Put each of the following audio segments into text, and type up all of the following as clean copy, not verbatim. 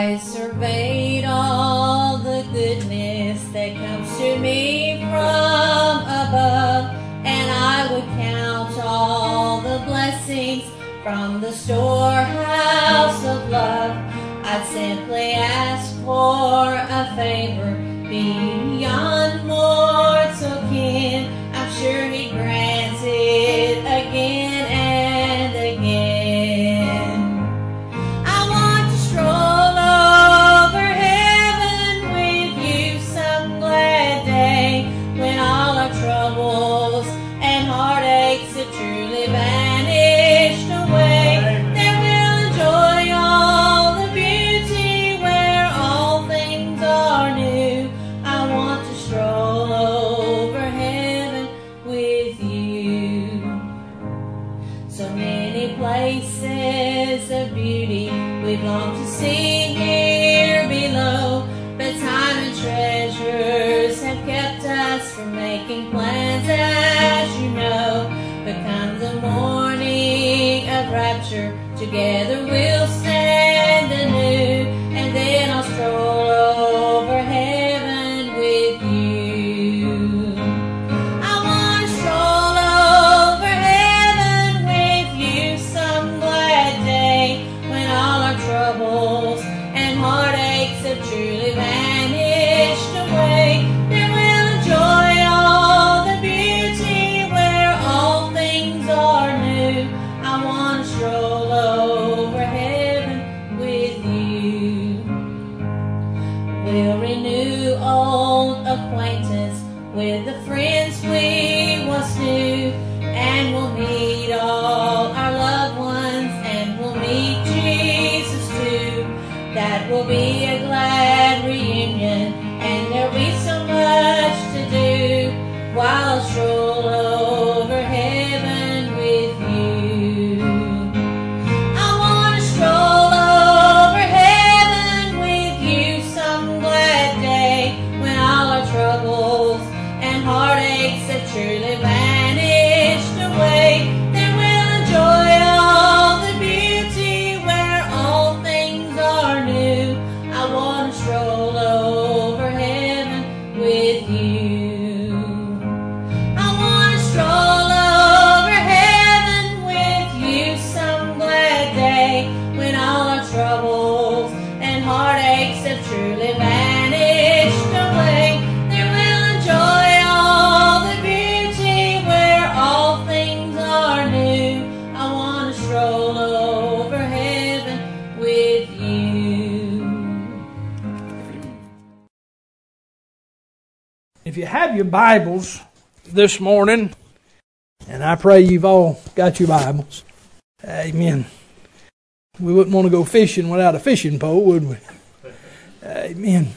I surveyed all the goodness that comes to me from above, and I would count all the blessings from the storehouse of love, I'd simply ask for a favor beyond mortal ken. I'm sure He grants it again and again. I want to stroll over heaven with you some glad day, when all our troubles and heartaches have truly vanished away. Then we'll enjoy all the beauty where all things are new. I want to stroll over heaven with you. So many places of beauty we've longed to see here below, but time and treasures have kept us from making plans, as you know. But come the morning of rapture, together we'll stand anew, and then I'll stroll over heaven with you. I want to stroll over heaven with you some glad day, when all our troubles and heartaches have truly vanished away. Then we'll enjoy all the beauty where all things are new. I want to stroll over heaven with you. We'll renew old acquaintance with the friends we once knew, and we'll meet all our loved ones, and we'll meet Jesus too. That will be a glad reunion, and there'll be so much to do, while I'll stroll over heaven with you. I want to stroll over heaven with you some glad day, when all our troubles and heartaches have truly vanished away. Then we'll enjoy all the beauty where all things are new. I want to stroll over heaven with you. I want to stroll over heaven with you some glad day, when all our troubles and heartaches have truly vanished away. Then we'll enjoy all the beauty where all things are new. I want to stroll over heaven with you. If you have your Bibles this morning, and I pray you've all got your Bibles, amen. We wouldn't want to go fishing without a fishing pole, would we? Amen.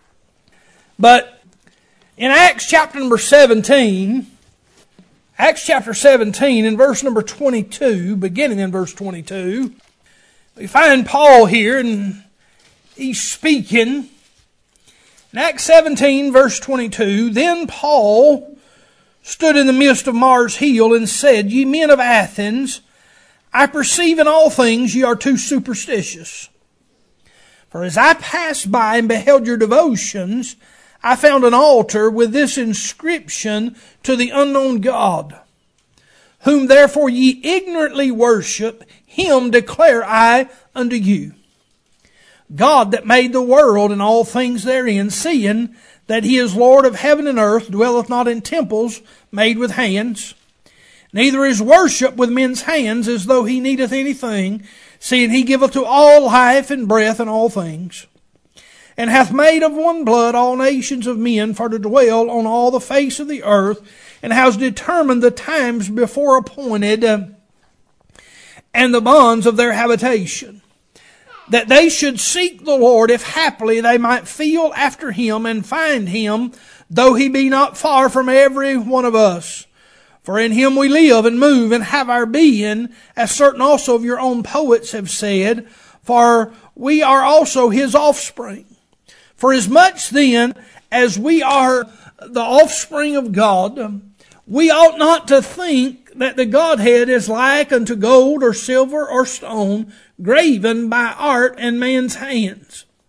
But in Acts chapter number 17, Acts chapter 17 in verse number 22, beginning in verse 22, we find Paul here, and he's speaking. In Acts 17, verse 22, then Paul stood in the midst of Mars Hill and said, Ye men of Athens, I perceive in all things ye are too superstitious. For as I passed by and beheld your devotions, I found an altar with this inscription, To the unknown God. Whom therefore ye ignorantly worship, Him declare I unto you. God that made the world and all things therein, seeing that He is Lord of heaven and earth, dwelleth not in temples made with hands, neither is worship with men's hands, as though He needeth anything, seeing He giveth to all life and breath and all things, and hath made of one blood all nations of men for to dwell on all the face of the earth, and has determined the times before appointed, and the bonds of their habitation, that they should seek the Lord, if haply they might feel after Him and find Him, though He be not far from every one of us. For in Him we live and move and have our being, as certain also of your own poets have said, for we are also His offspring. For as much then as we are the offspring of God, we ought not to think that the Godhead is like unto gold or silver or stone, graven by art and man's hands.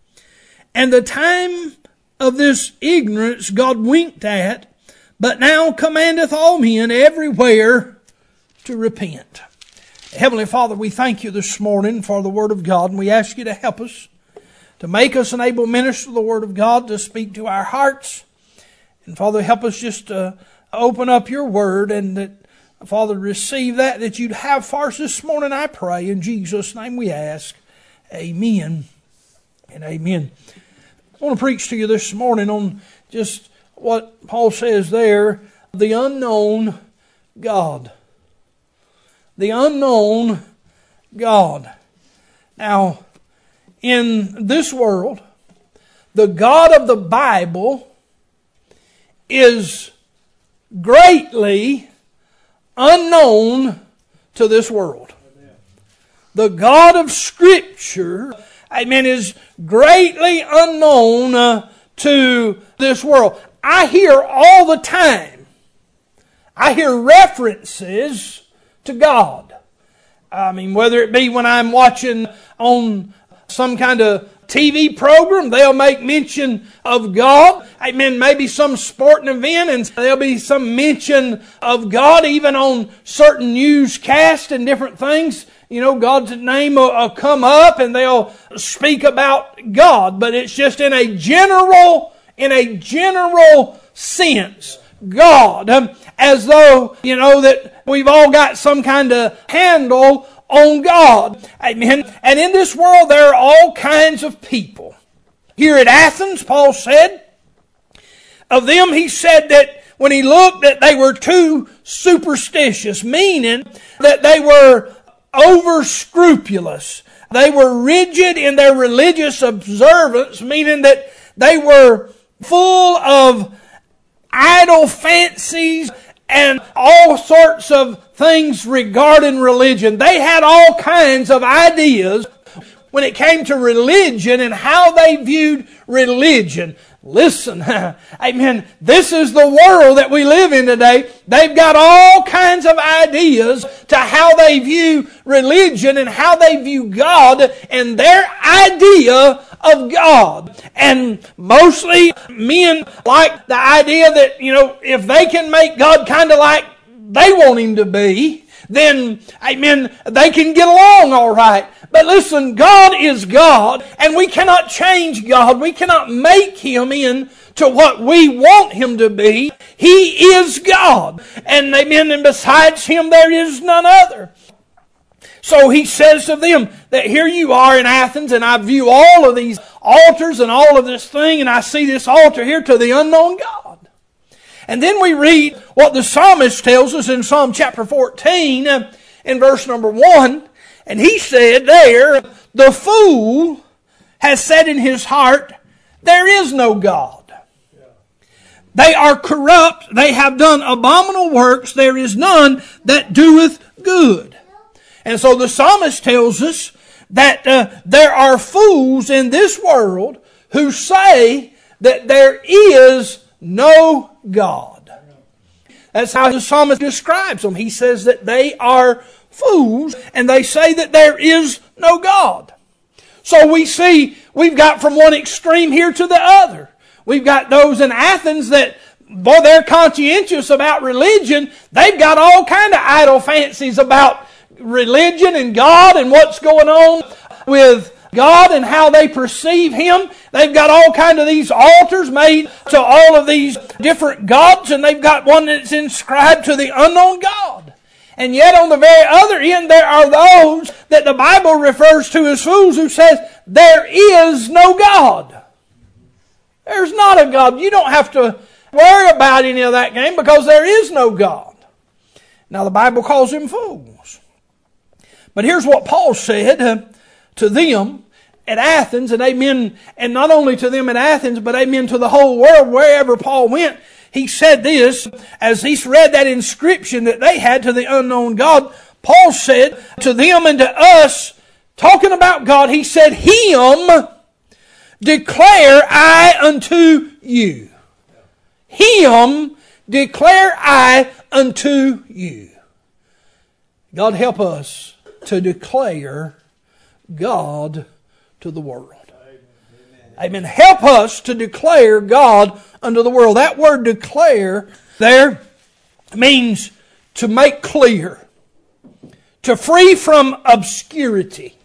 And the time of this ignorance God winked at, but now commandeth all men everywhere to repent. Heavenly Father, we thank you this morning for the Word of God, and we ask you to help us, to make us an able minister of the Word of God, to speak to our hearts. And Father, help us just to open up your Word, and that, Father, receive that you'd have for us this morning, I pray. In Jesus' name we ask. Amen and amen. I want to preach to you this morning on just what Paul says there, the unknown God. The unknown God. Now, in this world, the God of the Bible is greatly unknown to this world. The God of Scripture, amen, is greatly unknown to this world. I hear all the time, I hear references to God. I mean, whether it be when I'm watching on some kind of TV program, they'll make mention of God. Amen. Maybe some sporting event, and there'll be some mention of God, even on certain newscasts and different things. You know, God's name will come up and they'll speak about God, but it's just in a general sense. God, as though, you know, that we've all got some kind of handle on God. Amen. And in this world there are all kinds of people. Here at Athens, Paul said, of them he said that when he looked that they were too superstitious, meaning that they were over scrupulous. They were rigid in their religious observance, meaning that they were full of idle fancies and all sorts of things regarding religion. They had all kinds of ideas when it came to religion and how they viewed religion. Listen, amen, this is the world that we live in today. They've got all kinds of ideas to how they view religion and how they view God and their idea of God. And mostly men like the idea that, you know, if they can make God kind of like they want Him to be, then, amen, they can get along all right. But listen, God is God, and we cannot change God. We cannot make Him into what we want Him to be. He is God. And amen, and besides Him there is none other. So he says to them that here you are in Athens, and I view all of these altars and all of this thing, and I see this altar here to the unknown God. And then we read what the psalmist tells us in Psalm chapter 14 in verse number 1. And he said there, the fool has said in his heart, there is no God. They are corrupt, they have done abominable works, there is none that doeth good. And so the psalmist tells us that there are fools in this world who say that there is no God. That's how the psalmist describes them. He says that they are fools and they say that there is no God. So we see we've got from one extreme here to the other. We've got those in Athens that, boy, they're conscientious about religion. They've got all kind of idle fancies about religion and God and what's going on with God and how they perceive Him. They've got all kind of these altars made to all of these different gods, and they've got one that's inscribed to the unknown God. And yet on the very other end there are those that the Bible refers to as fools who says there is no God. There's not a God. You don't have to worry about any of that game because there is no God. Now the Bible calls them fools. But here's what Paul said to them at Athens, and amen, and not only to them at Athens, but amen to the whole world, wherever Paul went. He said this, as he read that inscription that they had to the unknown God, Paul said to them and to us, talking about God, he said, Him declare I unto you. Him declare I unto you. God help us to declare God to the world. Amen. Help us to declare God unto the world. That word declare there means to make clear, to free from obscurity.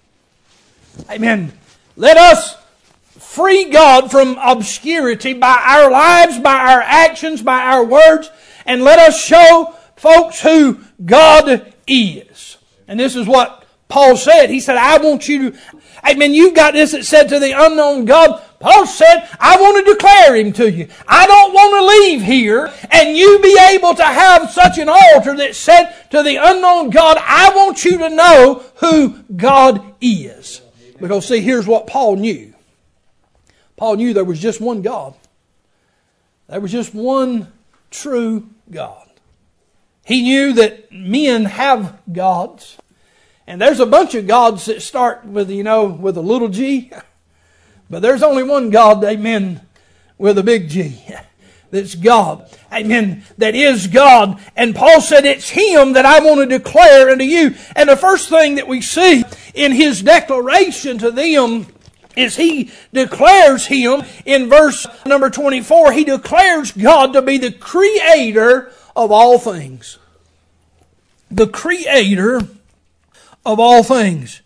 Amen. Let us free God from obscurity by our lives, by our actions, by our words, and let us show folks who God is. And this is what Paul said. He said, I want you to... Amen. You've got this that said to the unknown God. Paul said, I want to declare Him to you. I don't want to leave here and you be able to have such an altar that said to the unknown God, I want you to know who God is. Because see, here's what Paul knew. Paul knew there was just one God. There was just one true God. He knew that men have gods. And there's a bunch of gods that start with, with a little g. But there's only one God, amen, with a big G. That's God. Amen. That is God. And Paul said, it's Him that I want to declare unto you. And the first thing that we see in his declaration to them is he declares Him in verse number 24. He declares God to be the creator of all things. The creator of all things.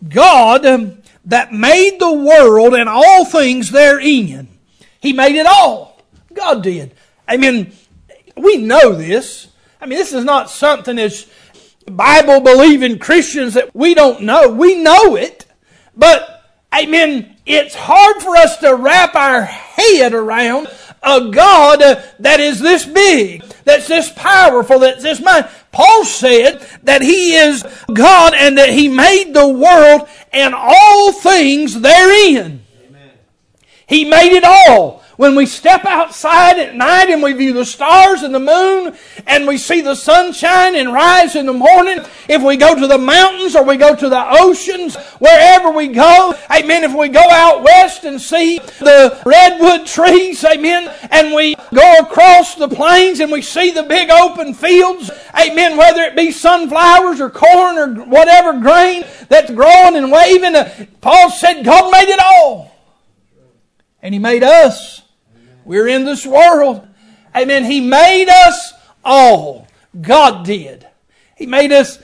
God that made the world and all things therein. He made it all. God did. Amen. We know this. This is not something as Bible-believing Christians that we don't know. We know it. But, amen, it's hard for us to wrap our head around a God that is this big, that's this powerful, that's this mighty. Paul said that He is God and that He made the world and all things therein. Amen. He made it all. When we step outside at night and we view the stars and the moon and we see the sunshine and rise in the morning, if we go to the mountains or we go to the oceans, wherever we go, amen, if we go out west and see the redwood trees, amen, and we go across the plains and we see the big open fields, amen, whether it be sunflowers or corn or whatever grain that's growing and waving, Paul said God made it all. And He made us. We're in this world. Amen. He made us all. God did. He made us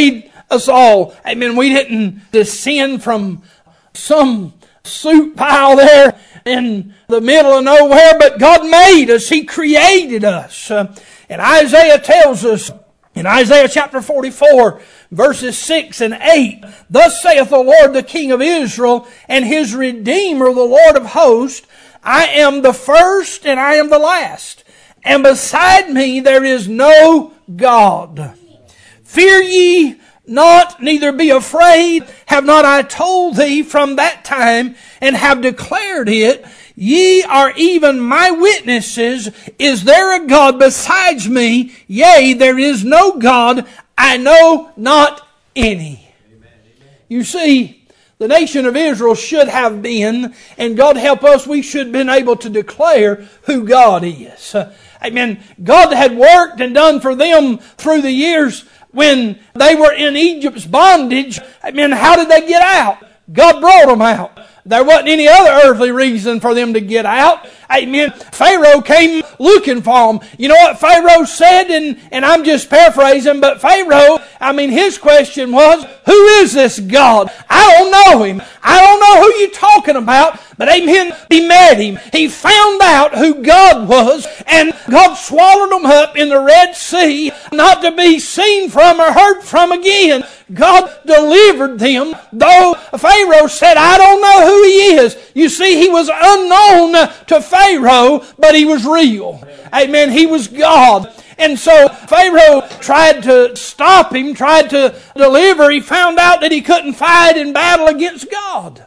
all. Amen. We didn't descend from some soup pile there in the middle of nowhere, but God made us. He created us. And Isaiah tells us in Isaiah chapter 44, verses 6 and 8, thus saith the Lord, the King of Israel, and His Redeemer, the Lord of hosts, I am the first and I am the last, and beside me there is no God. Fear ye not, neither be afraid. Have not I told thee from that time, and have declared it? Ye are even my witnesses. Is there a God besides me? Yea, there is no God. I know not any. Amen. You see, the nation of Israel should have been, and God help us, we should have been able to declare who God is. Amen. God had worked and done for them through the years when they were in Egypt's bondage. Amen. How did they get out? God brought them out. There wasn't any other earthly reason for them to get out. Amen. Pharaoh came looking for them. You know what Pharaoh said? And I'm just paraphrasing, but Pharaoh, his question was, who is this God? I don't know Him. I don't know who you're talking about. But amen, he met Him. He found out who God was, and God swallowed them up in the Red Sea, not to be seen from or heard from again. God delivered them, though Pharaoh said, I don't know who He is. You see, He was unknown to Pharaoh, but He was real. Amen. He was God. And so Pharaoh tried to stop him, tried to deliver. He found out that he couldn't fight in battle against God.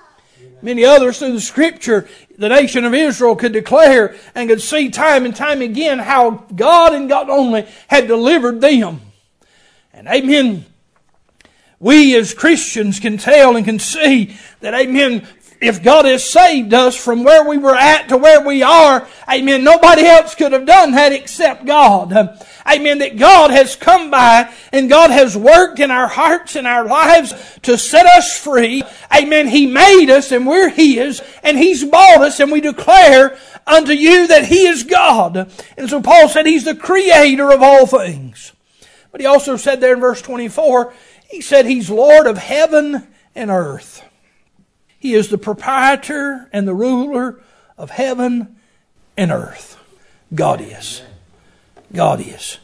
Many others through the Scripture, the nation of Israel could declare and could see time and time again how God and God only had delivered them. And amen, we as Christians can tell and can see that, amen, if God has saved us from where we were at to where we are, amen, nobody else could have done that except God. Amen, that God has come by and God has worked in our hearts and our lives to set us free. Amen, He made us and we're His, and He's bought us, and we declare unto you that He is God. And so Paul said He's the creator of all things. But he also said there in verse 24, he said He's Lord of heaven and earth. He is the proprietor and the ruler of heaven and earth. God is. God is.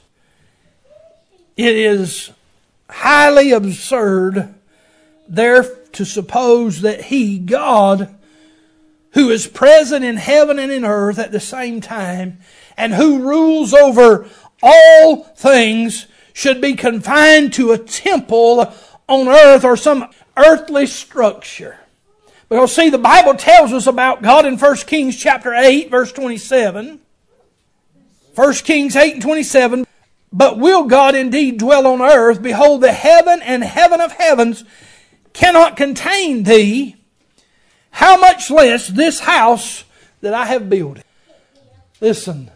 It is highly absurd there to suppose that He, God, who is present in heaven and in earth at the same time, and who rules over all things, should be confined to a temple on earth or some earthly structure. Because see, the Bible tells us about God in 1 Kings chapter 8, verse 27. 1 Kings 8 and 27. But will God indeed dwell on earth? Behold, the heaven and heaven of heavens cannot contain thee. How much less this house that I have built? Listen,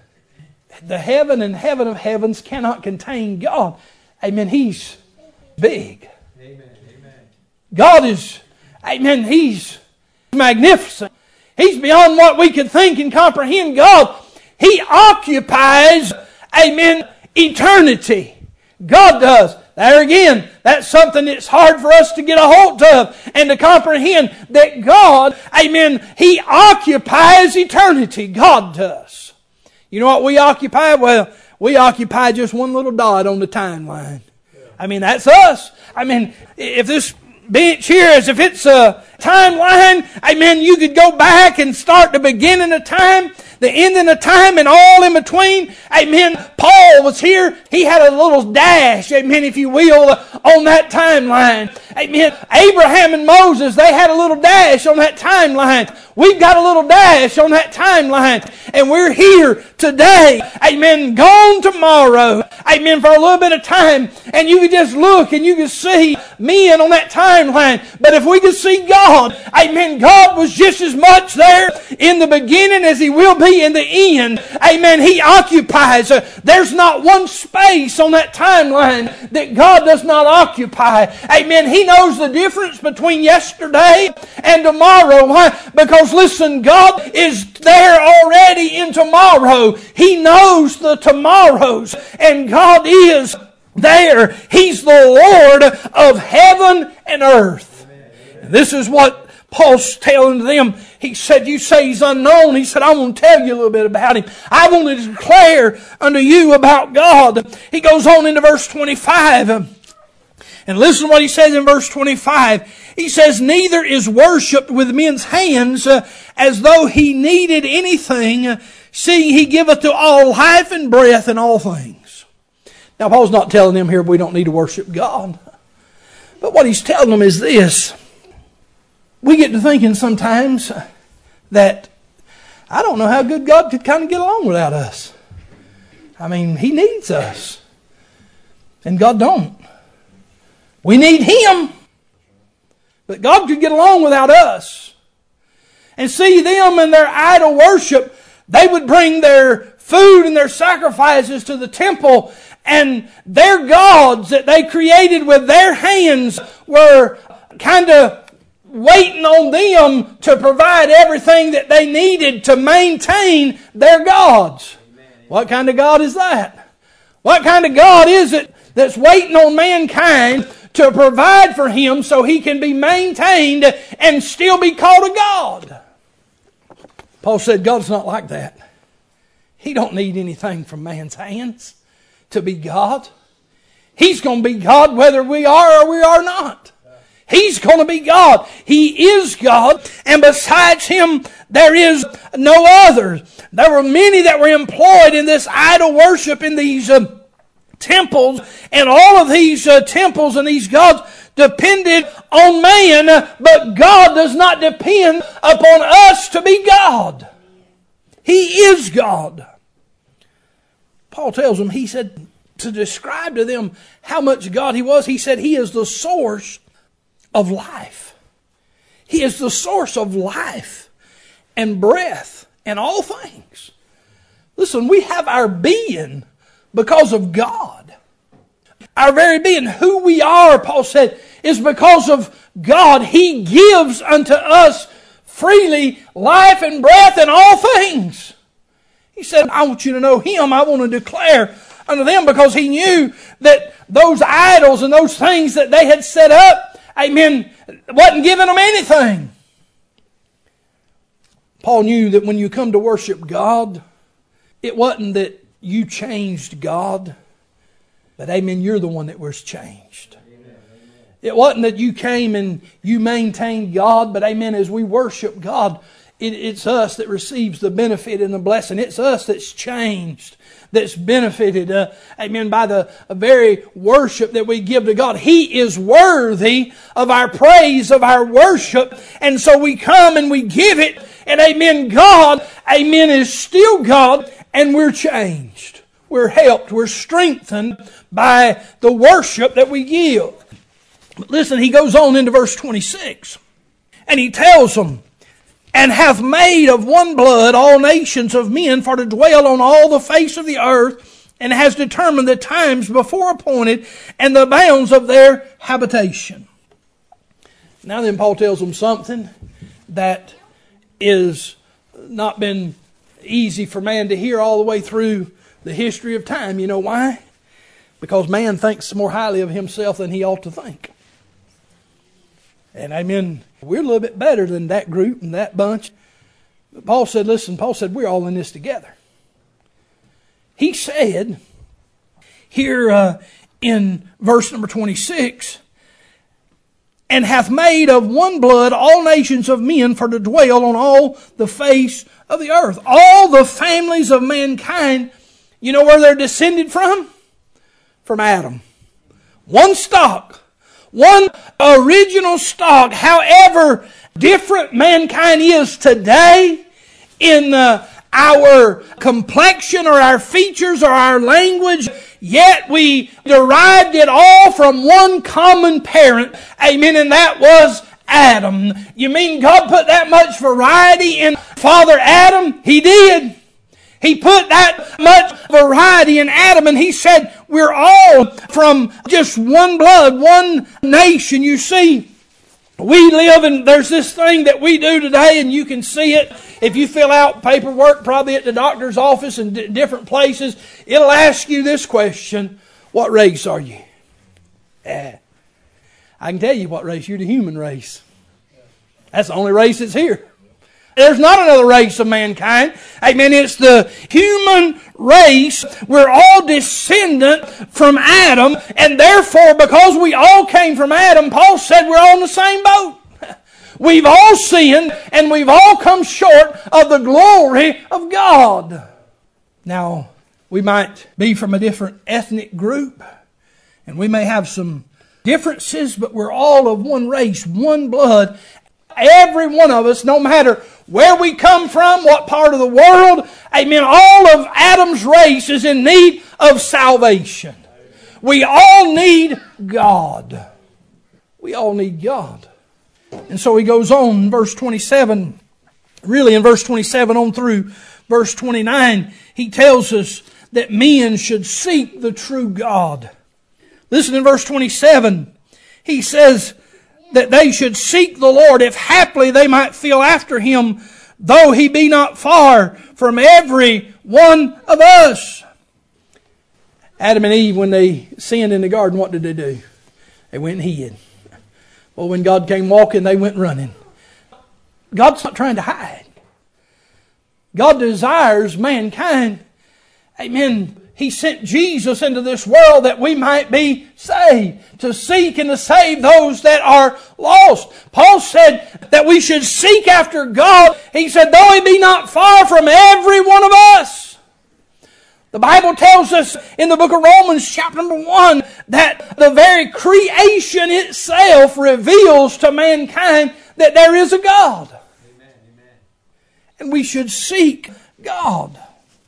the heaven and heaven of heavens cannot contain God. Amen. He's big. Amen. Amen. God is, amen, He's magnificent. He's beyond what we can think and comprehend. God, He occupies, amen, eternity. God does. There again, that's something that's hard for us to get a hold of and to comprehend, that God, amen, He occupies eternity. God does. You know what we occupy? Well, we occupy just one little dot on the timeline. I mean, that's us. I mean, if this bench here is, if it's a timeline, amen, you could go back and start the beginning of time, the ending of time, and all in between. Amen. Paul was here. He had a little dash, amen, if you will, on that timeline. Amen. Abraham and Moses, they had a little dash on that timeline. We've got a little dash on that timeline. And we're here today. Amen. Gone tomorrow. Amen. For a little bit of time. And you can just look and you can see men on that timeline. But if we could see God, amen, God was just as much there in the beginning as He will be in the end. Amen. He occupies. There's not one space on that timeline that God does not occupy. Amen. He knows the difference between yesterday and tomorrow. Why? Because listen, God is there already in tomorrow. He knows the tomorrows, and God is there. He's the Lord of heaven and earth. And this is what Paul's telling them. He said, you say He's unknown. He said, I want to tell you a little bit about Him. I want to declare unto you about God. He goes on into verse 25. And listen to what he says in verse 25. He says, neither is worshipped with men's hands as though He needed anything, seeing He giveth to all life and breath and all things. Now, Paul's not telling them here we don't need to worship God. But what he's telling them is this. We get to thinking sometimes that I don't know how good God could kind of get along without us. I mean, He needs us. And God don't. We need Him. But God could get along without us. And see, them and their idol worship, they would bring their food and their sacrifices to the temple, and their gods that they created with their hands were kind of waiting on them to provide everything that they needed to maintain their gods. Amen. What kind of God is that? What kind of God is it that's waiting on mankind to provide for him so he can be maintained and still be called a God? Paul said God's not like that. He don't need anything from man's hands to be God. He's going to be God whether we are or we are not. He's going to be God. He is God, and besides Him there is no other. There were many that were employed in this idol worship in these temples, and all of these temples and these gods depended on man, but God does not depend upon us to be God. He is God. Paul tells them, he said, to describe to them how much God He was, he said He is the source of life. He is the source of life and breath and all things. Listen, we have our being because of God. Our very being, who we are, Paul said, is because of God. He gives unto us freely life and breath and all things. He said, I want you to know Him. I want to declare unto them, because He knew that those idols and those things that they had set up, amen, wasn't giving them anything. Paul knew that when you come to worship God, it wasn't that you changed God, but amen, you're the one that was changed. It wasn't that you came and you maintained God, but amen, as we worship God, it's us that receives the benefit and the blessing. It's us that's changed, that's benefited, amen, by the very worship that we give to God. He is worthy of our praise, of our worship. And so we come and we give it. And amen, God, amen, is still God. And we're changed. We're helped. We're strengthened by the worship that we give. But listen, he goes on into verse 26. And he tells them, and hath made of one blood all nations of men for to dwell on all the face of the earth, and has determined the times before appointed and the bounds of their habitation. Now then, Paul tells them something that is not been easy for man to hear all the way through the history of time. You know why? Because man thinks more highly of himself than he ought to think. And amen, we're a little bit better than that group and that bunch. But Paul said, listen, Paul said, we're all in this together. He said here in verse number 26, and hath made of one blood all nations of men for to dwell on all the face of the earth. All the families of mankind, you know where they're descended from? From Adam. One stock. One original stock. However different mankind is today in our complexion or our features or our language, yet we derived it all from one common parent. Amen. And that was Adam. You mean God put that much variety in Father Adam? He did. He put that much variety in Adam, and He said we're all from just one blood, one nation. You see, we live and there's this thing that we do today, and you can see it if you fill out paperwork probably at the doctor's office and different places. It'll ask you this question: what race are you? I can tell you what race. You're the human race. That's the only race that's here. There's not another race of mankind. Amen. It's the human race. We're all descendant from Adam. And therefore, because we all came from Adam, Paul said we're all in the same boat. We've all sinned and we've all come short of the glory of God. Now, we might be from a different ethnic group, and we may have some differences, but we're all of one race, one blood. Every one of us, no matter where we come from, what part of the world, amen, all of Adam's race is in need of salvation. We all need God. We all need God. And so he goes on in verse 27, really in verse 27 on through verse 29, he tells us that men should seek the true God. Listen in verse 27, he says that they should seek the Lord, if haply they might feel after Him, though He be not far from every one of us. Adam and Eve, when they sinned in the garden, what did they do? They went and hid. Well, when God came walking, they went running. God's not trying to hide. God desires mankind. Amen. He sent Jesus into this world that we might be saved, to seek and to save those that are lost. Paul said that we should seek after God. He said, though He be not far from every one of us. The Bible tells us in the book of Romans chapter number 1 that the very creation itself reveals to mankind that there is a God. Amen. And we should seek God.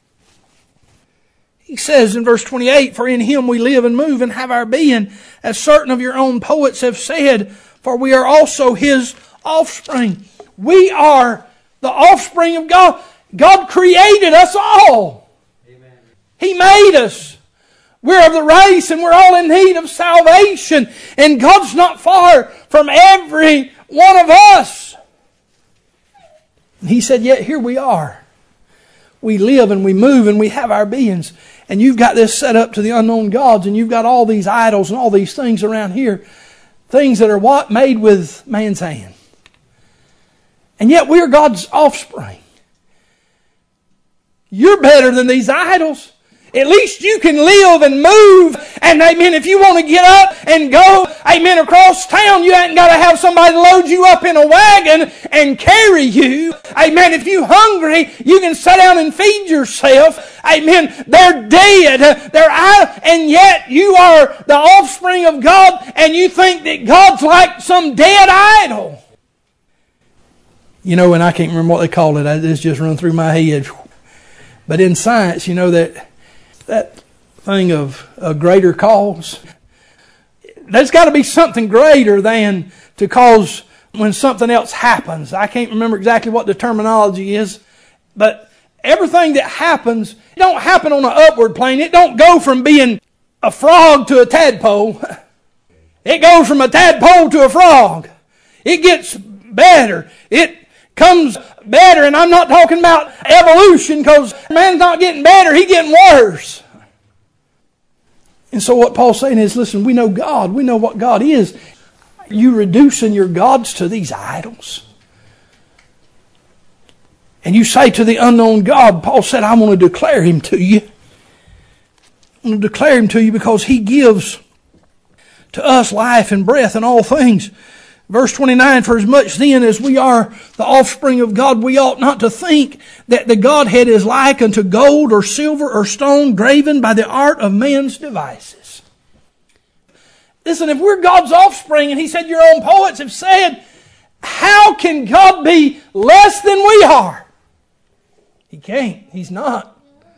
He says in verse 28, for in Him we live and move and have our being, as certain of your own poets have said, for we are also His offspring. We are the offspring of God. God created us all. Amen. He made us. We're of the race and we're all in need of salvation. And God's not far from every one of us. And He said, yet here we are. We live and we move and we have our beings. And you've got this set up to the unknown gods, and you've got all these idols and all these things around here. Things that are what? Made with man's hand. And yet we're God's offspring. You're better than these idols. At least you can live and move. And amen, if you want to get up and go, amen, across town, you ain't got to have somebody load you up in a wagon and carry you. Amen, if you're hungry, you can sit down and feed yourself. Amen, they're dead. And yet you are the offspring of God, and you think that God's like some dead idol. You know, and I can't remember what they call it. It's just run through my head. But in science, you know that thing of a greater cause. There's got to be something greater than to cause when something else happens. I can't remember exactly what the terminology is, but everything that happens, it don't happen on an upward plane. It don't go from being a frog to a tadpole. It goes from a tadpole to a frog. It gets better. It comes better, and I'm not talking about evolution, because man's not getting better, he's getting worse. And so what Paul's saying is, listen, we know God, we know what God is. You reducing your gods to these idols. And you say to the unknown God, Paul said, I want to declare Him to you. I want to declare Him to you because He gives to us life and breath and all things. Verse 29, for as much then as we are the offspring of God, we ought not to think that the Godhead is like unto gold or silver or stone graven by the art of man's devices. Listen, if we're God's offspring, and He said your own poets have said, how can God be less than we are? He can't. He's not.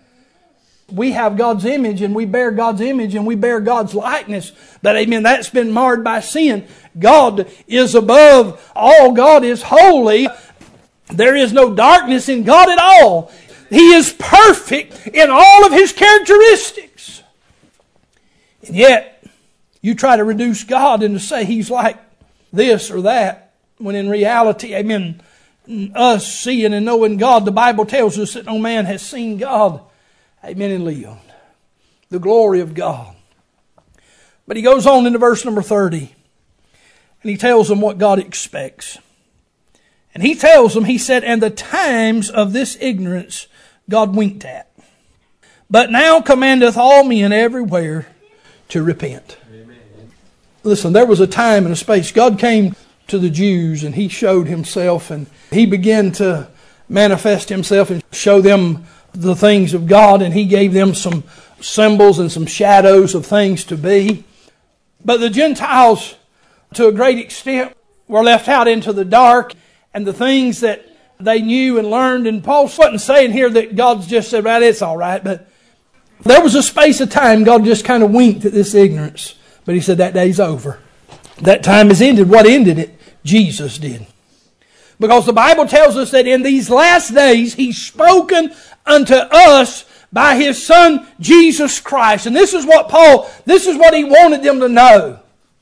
We have God's image, and we bear God's image, and we bear God's likeness. But amen, that's been marred by sin. God is above all. God is holy. There is no darkness in God at all. He is perfect in all of His characteristics. And yet, you try to reduce God and to say He's like this or that, when in reality, amen, us seeing and knowing God, the Bible tells us that no man has seen God. Amen, and lived. The glory of God. But he goes on into verse number 30. And he tells them what God expects. And he tells them, he said, and the times of this ignorance God winked at. But now commandeth all men everywhere to repent. Amen. Listen, there was a time and a space. God came to the Jews and He showed Himself, and He began to manifest Himself and show them the things of God, and He gave them some symbols and some shadows of things to be. But the Gentiles, to a great extent, were left out into the dark, and the things that they knew and learned. And Paul wasn't saying here that God's just said, right, it's all right. But there was a space of time God just kind of winked at this ignorance. But He said that day's over. That time is ended. What ended it? Jesus did. Because the Bible tells us that in these last days He's spoken unto us by His Son, Jesus Christ. And this is what He wanted them to know.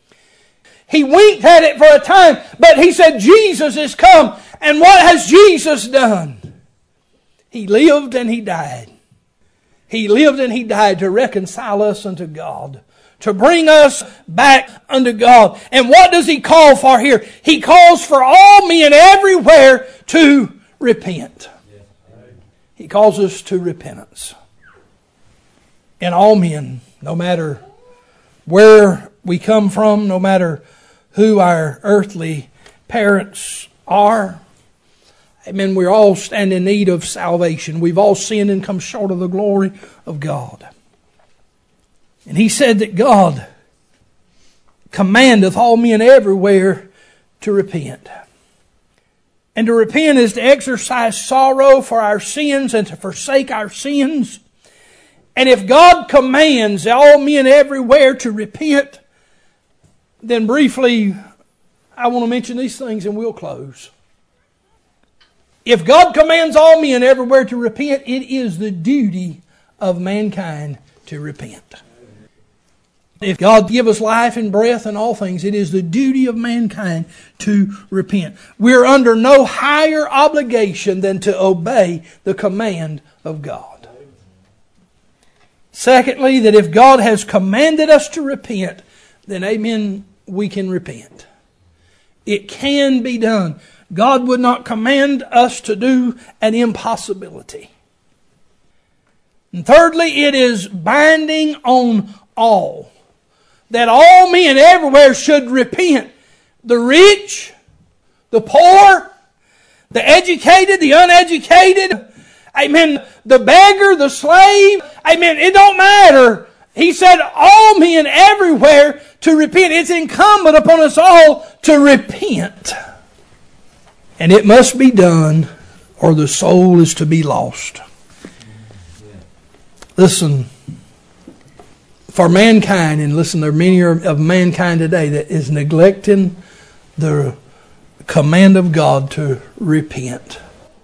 He winked at it for a time, but He said Jesus is come. And what has Jesus done? He lived and He died. He lived and He died to reconcile us unto God, to bring us back unto God. And what does He call for here? He calls for all men everywhere to repent. He calls us to repentance. And all men, no matter where we come from, no matter who our earthly parents are, amen, we all stand in need of salvation. We've all sinned and come short of the glory of God. And He said that God commandeth all men everywhere to repent. And to repent is to exercise sorrow for our sins and to forsake our sins. And if God commands all men everywhere to repent, then briefly I want to mention these things and we'll close. If God commands all men everywhere to repent, it is the duty of mankind to repent. If God give us life and breath and all things, it is the duty of mankind to repent. We're under no higher obligation than to obey the command of God. Secondly, that if God has commanded us to repent, then amen, we can repent. It can be done. God would not command us to do an impossibility. And thirdly, it is binding on all. That all men everywhere should repent. The rich, the poor, the educated, the uneducated. Amen. The beggar, the slave. Amen. It don't matter. He said all men everywhere to repent. It's incumbent upon us all to repent. And it must be done or the soul is to be lost. Listen. For mankind, and listen, there are many of mankind today that is neglecting the command of God to repent.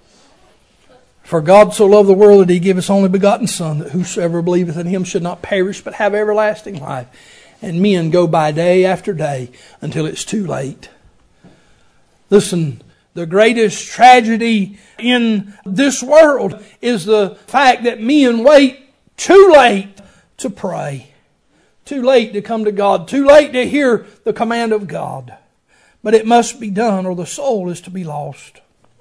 For God so loved the world that He gave His only begotten Son, that whosoever believeth in Him should not perish but have everlasting life. And men go by day after day until it's too late. Listen, the greatest tragedy in this world is the fact that men wait too late to pray. Too late to come to God. Too late to hear the command of God. But it must be done or the soul is to be lost.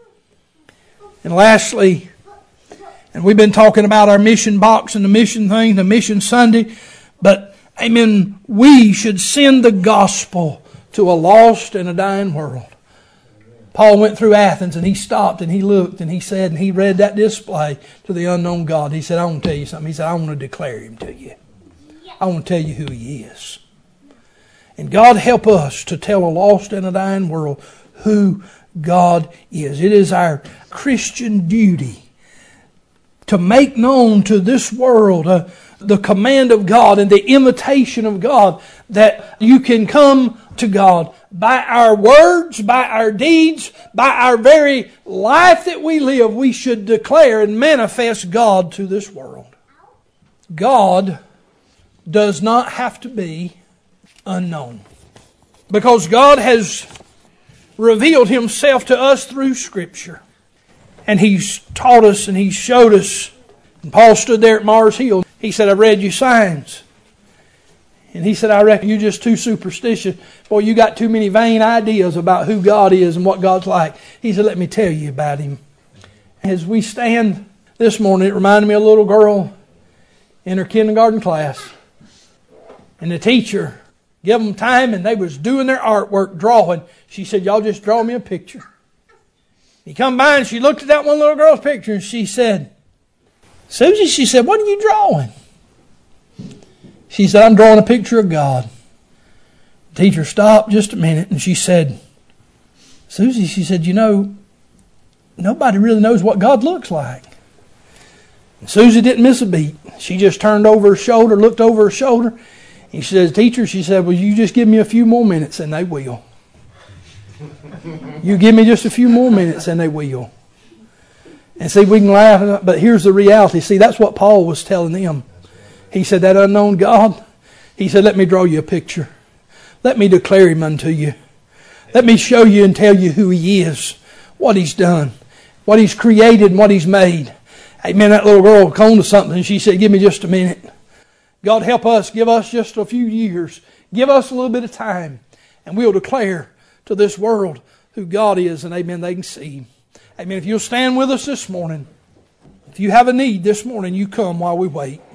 And lastly, and we've been talking about our mission box and the mission thing, the mission Sunday. But, amen, we should send the gospel to a lost and a dying world. Paul went through Athens and he stopped and he looked and he said, and he read that display to the unknown God. He said, I want to tell you something. He said, I want to declare Him to you. I want to tell you who He is. And God help us to tell a lost and a dying world who God is. It is our Christian duty to make known to this world the command of God and the invitation of God that you can come to God by our words, by our deeds, by our very life that we live. We should declare and manifest God to this world. God does not have to be unknown, because God has revealed Himself to us through Scripture, and He's taught us and He's showed us. And Paul stood there at Mars Hill. He said, I've read you signs. And he said, I reckon you're just too superstitious. Boy, you got too many vain ideas about who God is and what God's like. He said, let me tell you about Him. As we stand this morning, it reminded me of a little girl in her kindergarten class. And the teacher gave them time and they was doing their artwork, drawing. She said, y'all just draw me a picture. He come by and she looked at that one little girl's picture and she said, Susie, she said, what are you drawing? She said, I'm drawing a picture of God. The teacher stopped just a minute and she said, Susie, she said, you know, nobody really knows what God looks like. And Susie didn't miss a beat. She just turned over her shoulder, looked over her shoulder. And she says, teacher, she said, well, you just give me a few more minutes and they will. You give me just a few more minutes and they will. And see, we can laugh, but here's the reality. See, that's what Paul was telling them. He said, that unknown God, he said, let me draw you a picture. Let me declare Him unto you. Let me show you and tell you who He is, what He's done, what He's created and what He's made. Amen. That little girl came to something and she said, give me just a minute. God help us, give us just a few years. Give us a little bit of time. And we'll declare to this world who God is. And amen, they can see Him. Amen. If you'll stand with us this morning. If you have a need this morning, you come while we wait.